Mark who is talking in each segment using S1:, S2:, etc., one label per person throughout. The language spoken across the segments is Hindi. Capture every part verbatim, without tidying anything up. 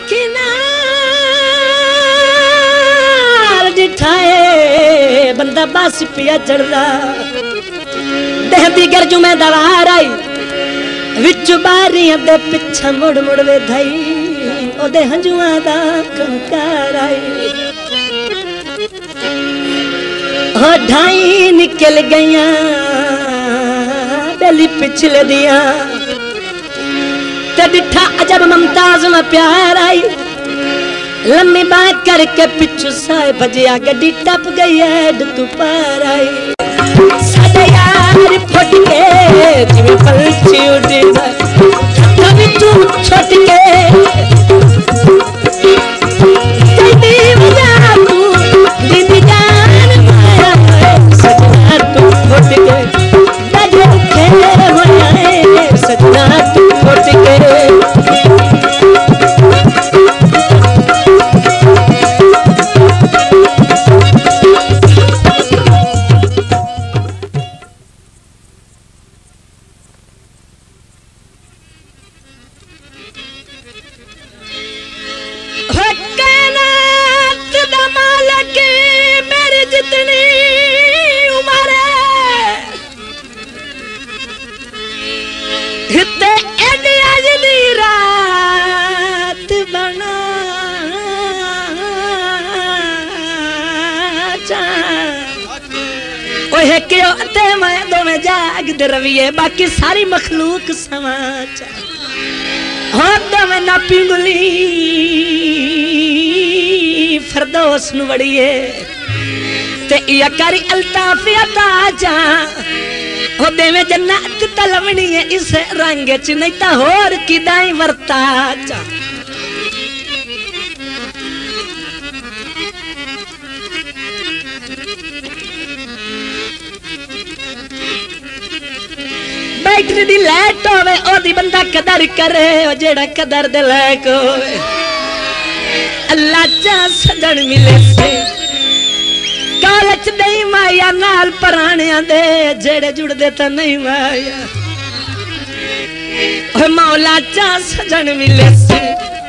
S1: किनार दिठाए बंदा बस पिया चढ़दा देहदी गरजू में दवार आई विच बारियां दे पिछा मुड़ मुड़ वे धाई ओदे हंजुआं दा कंकार आई हो ढाई निकल गईया बेली पिछले दिया ते डिठा अजब मुमताज में प्यार आई लम्मी बात करके पिछू साए भजिया गड्डी टप गई है तू पार आई साडे यार फट के जिवें पलची उड़दा कभी तू छट के जल्दी वजा तू दिन जान माया सजना तू फट के बजे खेले होया सजना तू फट के रविए बाकी सारी मखलूक समाचार होता में ना पिंगली फरदोस नु वड़िए ते या करी अल्ताफिया ताजा हो देवे जन्नत तलवनी है इस रंग च नहीं ता होर किदाई वरता जा बैटरी दी लाइट होवे ओदी बंदा कदर करे ओ जेड़ा कदर दे लायक होवे अल्लाह चा सजन मिले से कालच नहीं माया नाल पराणियां दे जेड़े जुड़दे ता नहीं माया ओ मौला चा सजन मिले से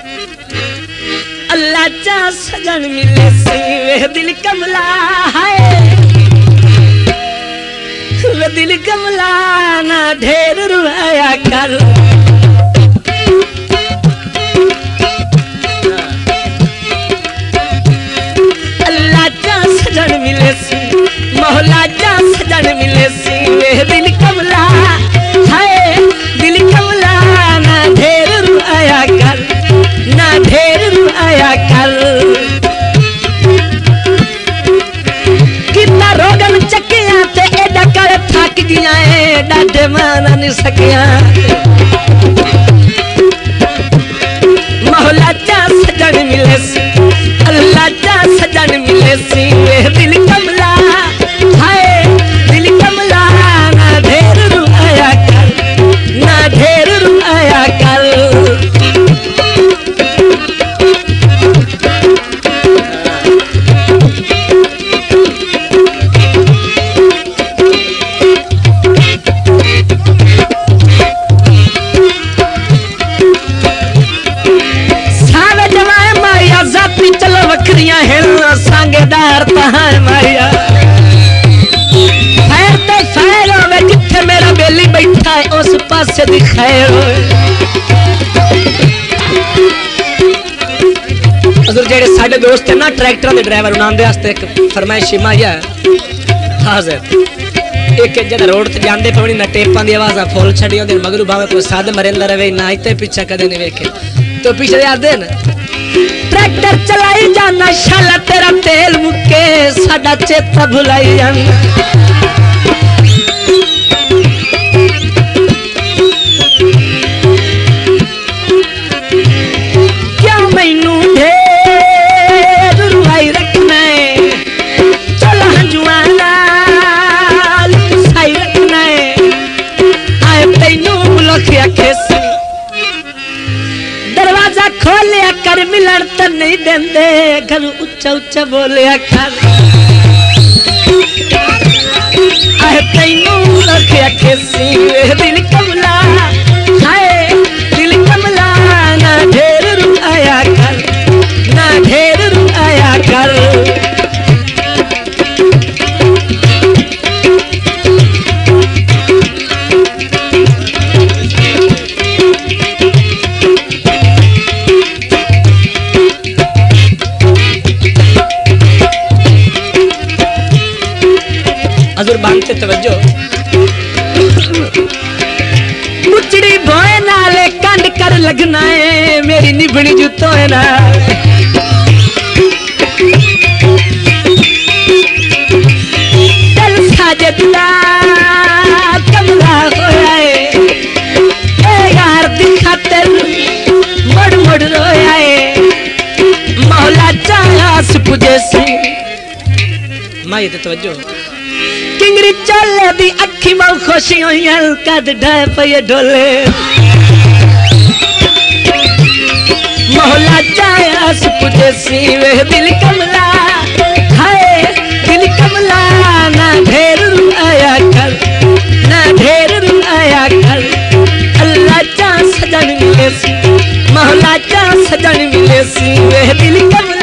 S1: अल्लाह चा सजन मिले से वे दिल कमला है दिल कमला ना ढेर रुआया कर अल्लाह जा सजन मिले सी मौला जा सजन मिले सी वे दिल कमला हाय दिल कमला ना ढेर रुआया कर ना ढेर रुआया कर कितना रोगन चकिया ते एडा कर थक गया है डाडे माना नहीं सकिया मौला जा सजन मिले सी अल्लाह जा सजन मिले सी वे दिल कमला हाय दिल कमला ना ढेर रुआया कर ना ढेर रुआया कर सांगेदार तहार माया खैर ते खैर होवे जिथे मेरा बेली बैठा है उस पासे दी खैर अगर जेड़े साडे दोस्त है ना ट्रैक्टर दे ड्राइवर उनां दे वास्ते एक फरमाइश माया हाजिर एक जद रोड ते जांदे पवनी ना टेपां दी आवाज़ फुल छड़ी ओदे मगरू भावे कोई साध मरेंदा रहे ना इते पीछे कदे नहीं वेखे तो पीछे याद है ना ट्रैक्टर चलाई जाना शाला तेरा तेल मुके साडा चेता भुलाई जाना क्या मैनू ढेर रुआई रखना है चल हंजुआ नाल साई रखना है आए तैनू मुलखिया खेसी दरवाजा खोलिया कर मिलन तो नहीं देंदे घर उच्चा उच्चा बोलिया कर आए तैनू रखिया खेसी दिल कमला हाय दिल कमला ना ढेर रुआया कर लगना है मेरी निभनी जुतो है ना चल साजिद दा कमला होया है यार दी खातिर मुड़ मुड़ रोया है मौला चास पुजे सी माई ते तवज्जो किंगरी चले दी अखी मौ खुशी हुई कद ढह पे ढोले मौला चास पुजे सी वे दिल कमला हाय दिल कमला ना ढेर रुलाया कर ना ढेर रुलाया कर अल्लाह चा सजन मिले सी मौला चा सजन मिले सी वे दिल कमला